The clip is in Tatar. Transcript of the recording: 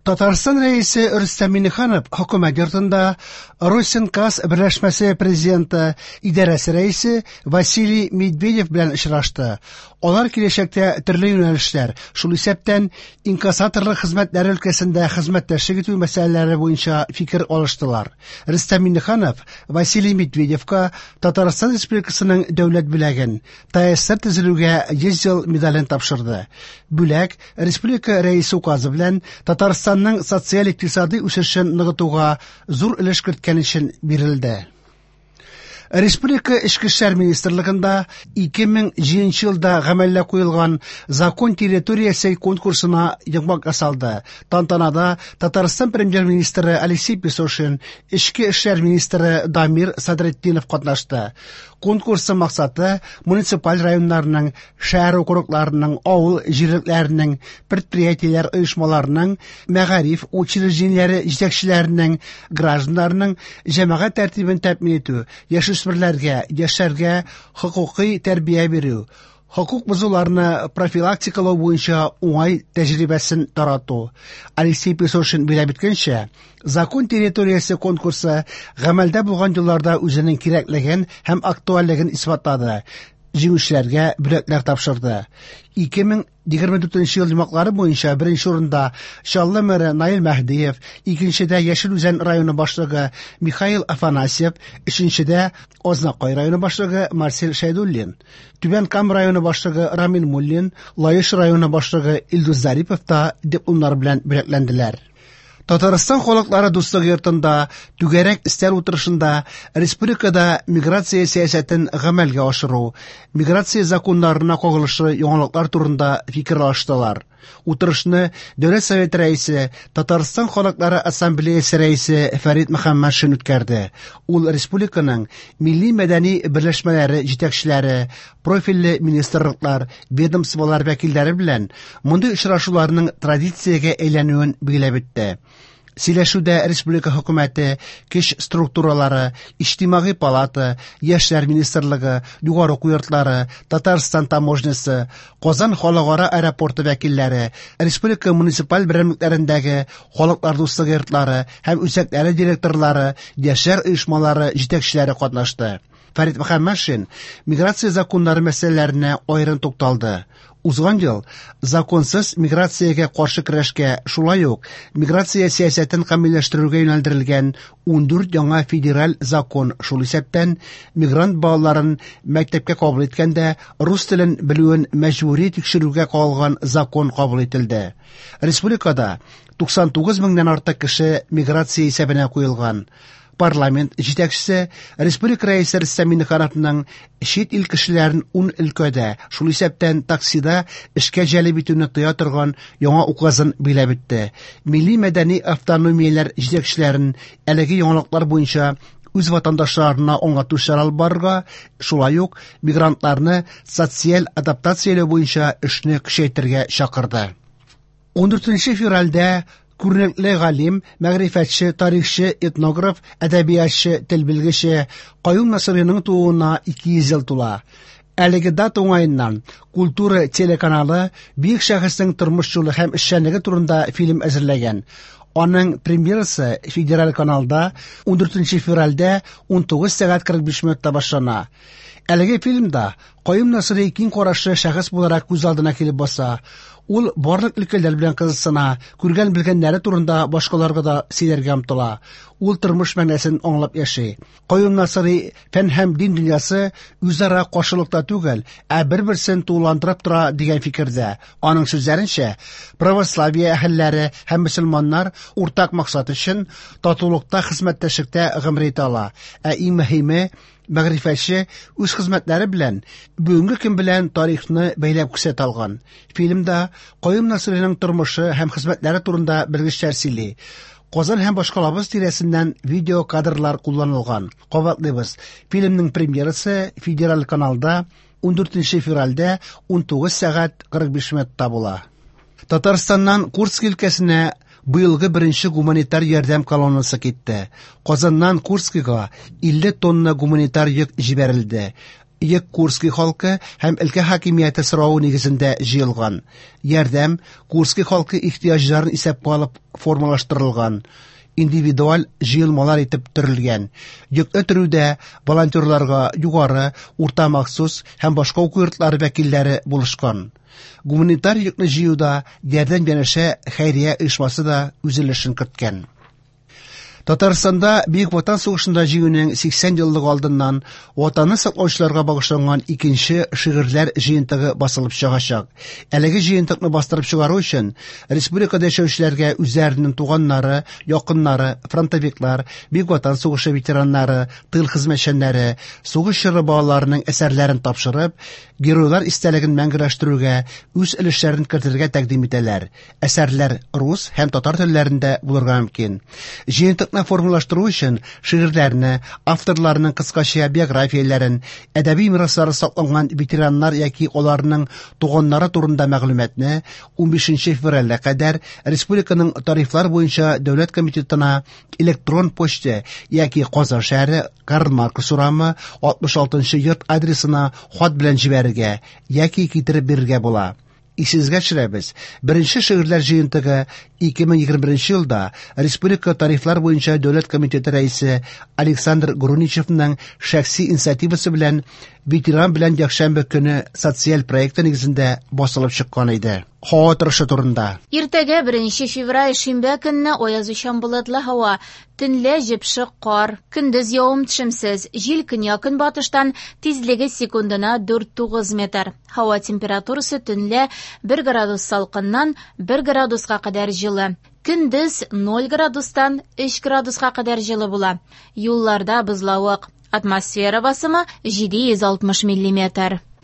Татарстан рәисе Рөстәм Миңнеханов хөкүмәт йортында Росинкас берләшмәсе президенты, идарәсе рәисе Василий Медведев белән очрашты. Алар киләчәктә төрле юнәлешләр, шул исәптән инкассаторлык хезмәтләре өлкәсендә хезмәттәшлек итү мәсьәләләре буенча фикер алыштылар. Рөстәм Миңнеханов Василий Медведевка Татарстан Республикасының дәүләт бүләген, ТСР төзелүгә 100 ел медален тапшырды. Бүләк республика рәисе указы белән Татарстанның социаль-икътисади үсешен ныгытуга зур өлеш керткән өчен бирелде. Республика Эчке эшләр министрлыгында 2007 елда гамәлгә куелган закон территориясе конкурсына йомгак ясалды. Тантанада Татарстан премьер-министры Алексей Песошин, Эчке эшләр министры Дамир Садретдинов катнашты. Конкурсның максаты муниципаль районнарның, шәһәр округларының, авыл җирлекләренең, предприятиеләр оешмаларының, мәгариф учрежденияләре җитәкчеләренең, гражданнарның җәмәгать тәртибен тәэмин итү, яшүсмерләргә, яшьләргә хокукый тәрбия бирү, хокук бозуларны профилактикалау буенча уңай тәҗрибәсен тарату. Алексей Песошин белеп иткәнчә, закон территориясе конкурсы гамәлдә булган елларда үзенең кирәклеген һәм актуальлеген исбатлады. Җиңүчеләргә бүләкләр тапшырды. 2024 ел йомгаклары буенча беренче урында Чаллы мэры Наил Мәһдиев, икенчедә Яшел Үзән районы башлыгы Михаил Афанасьев, өченчедә Азнакай районы башлыгы Марсель Шәйдуллин, Түбән Кама районы башлыгы Рамин Муллин, Лаеш районы башлыгы Илдус Зарипов та дипломнар белән бүләкләнделәр. Татарстан халыклары дуслыгы йортында түгәрәк өстәл утырышында республикада миграция сәясәтен гамәлгә ашыру, миграция законнарына кагылышлы яңалыклар турында фикер алыштылар. Утырышны Дәүләт Советы рәисе, Татарстан халыклары ассамблеясе рәисе Фәрит Мөхәммәтшин үткәрде. Ул республиканың милли мәдәни берләшмәләре җитәкчеләре, профильле министрлыклар, ведомстволар вәкилләре белән мондый очрашуларның традициягә әйләнүен билгеләп үтте. Сөйләшүдә республика хөкүмәте, кеш структуралары, иҗтимагый палата, яшьләр министрлыгы, югары уку йортлары, Татарстан таможнясы, Казан халыкара аэропорты вәкилләре, республика муниципаль берәмлекләрендәге халыклар дуслыгы йортлары һәм үзәкләре директорлары, яшьләр оешмалары җитәкчеләре катнашты. Фәрит Мөхәммәтшин миграция законнары мәсьәләләренә аерым тукталды. Узган ел законсыз миграциягә каршы көрәшкә, шулай ук миграция сәясәтен камилләштерүгә юнәлдерелгән 14 яңа федераль закон, шул исәптән мигрант балаларын мәктәпкә кабул иткәндә рус телен белүен мәҗбүри тикшерүгә кагылган закон кабул ителде. Республикада 99 меңнән артык кеше миграция исәбенә куелган. Парламент җитәкчесе республика рәисе Рөстәм Миңнехановның чит ил кешеләрен 10 өлкәдә, шул исәптән таксида эшкә җәлеп итүне тыя торган яңа указын билеп үтте. Милли мәдәни автономияләр җитәкчеләрен әлеге яңалыклар буенча үз ватандашларына аңлату чаралары барырга, шулай ук мигрантларны социаль адаптацияләү буенча эшне көчәйтергә чакырды. 14 февральдә күренекле галим, мәгърифәтче, тарихчы, этнограф, әдәбиятчы, тел белгече Каюм Насыйриның тууына 200 ел тула. Әлеге дата уңаеннан Культура телеканалы бик шәхеснең тормыш юлы һәм эшчәнлеге турында фильм әзерләгән. Аның премьерасы федераль каналда 14 февральдә 19 сәгать 45 минутта башлана. Әлеге фильмда Каюм Насыйри киң карашлы шәхес буларак күз алдына килеп баса. Ул барлык өлкәләр белән кызыксына, күргән-белгәннәре турында башкаларга да сөйләргә омтыла. Ул тормыш мәгънәсен аңлап яши. Каюм Насыйри фән һәм дин дөньясы үзара каршылыкта түгел, ә бер-берсен тулыландырып тора дигән фикердә. Аның сүзләренчә, православие әһелләре һәм мөселманнар уртак максат өчен татулыкта, хезмәттәшлектә гомер итә ала. Ә иң мөһиме, мәгърифәтче үз хезмәтләре белән бүгенге көн белән тарихны бәйләп күрсәтә алган. Фильмда Каюм Насыйриның тормышы һәм хезмәтләре турында белгечләр сөйли. Казан һәм башкалабыз тирәсеннән видео кадрлар кулланылган. Кабатлыйбыз. Фильмның премьерасы федераль каналда 14 февральдә 19 сәгать 45 минутта була. Татарстаннан Курск өлкәсенә быелгы беренче гуманитар ярдәм колоннасы китте. Казаннан Курскига 50 тонна гуманитар йөк җибәрелде. Йөк Курский халкы һәм өлкә хакимияте соравы нигезендә җыелган. Ярдәм Курский халкы ихтыяҗларын исәпкә алып формалаштырылган. Индивидуаль җыелмалар итеп төрелгән. Йөкне төрүдә волонтерларга югары, урта махсус һәм башка уку йортлары вәкилләре булышкан. Гуманитар йөкне җыюда ярдәм янәшә хәйрия оешмасы да үз өлешен керткән. Татарстанда Бөек Ватан сугышында җиңүнең 80 еллык алдыннан ватанны саклаучыларга багышланган икенче шигырьләр җыентыгы басылып чыгачак. Әлеге җыентыкны бастырып чыгару өчен республикада яшәүчеләргә үзләренең туганнары, якыннары, фронтовиклар, Бөек Ватан сугышы ветераннары, тыл хезмәтчәннәре, сугыш чоры балаларының әсәрләрен тапшырып, геройлар истәлеген мәңгеләштерүгә үз өлешләрен кертергә тәкъдим итәләр. Әсәрләр рус һәм татар телләрендә булырга мөмкин. Җыентыкны формалаштыру өчен шигырьләрне, авторларның кыскача биографияләрен, әдәби мираслары сакланган ветераннар яки аларның туганнары турында мәгълүматны 15 февральгә кадәр республиканың тарифлар буенча дәүләт комитетына электрон почта яки Казан шәһәре Карл Маркс урамы 66 йорт адресына хат белән җибәрергә яки китереп бирергә була. Исегезгә төшерәбез. Беренче шигырьләр җыентыгы 2021 елда республика тарифлар буенча дәүләт комитеты рәисе Александр Груничевның шәхси инициативасы белән ветеран белән якшәмбе көне социаль проекты нигезендә басылып чыккан иде. Һава торышы турында. Иртәгә 1 февраль шимбә көнне аязучан болытлы һава, төнлә җепшек кар, көндез явым-төшемсез, җил көньяк-көнбатыштан тизлеге секундына 4-9 метр. Һава температурасы төнлә 1 градус салкыннан 1 градуска кадәр җылы. Көндез 0 градустан 3 градуска кадәр җылы була. Юлларда бозлавык. Атмосфера басымы 760 мм.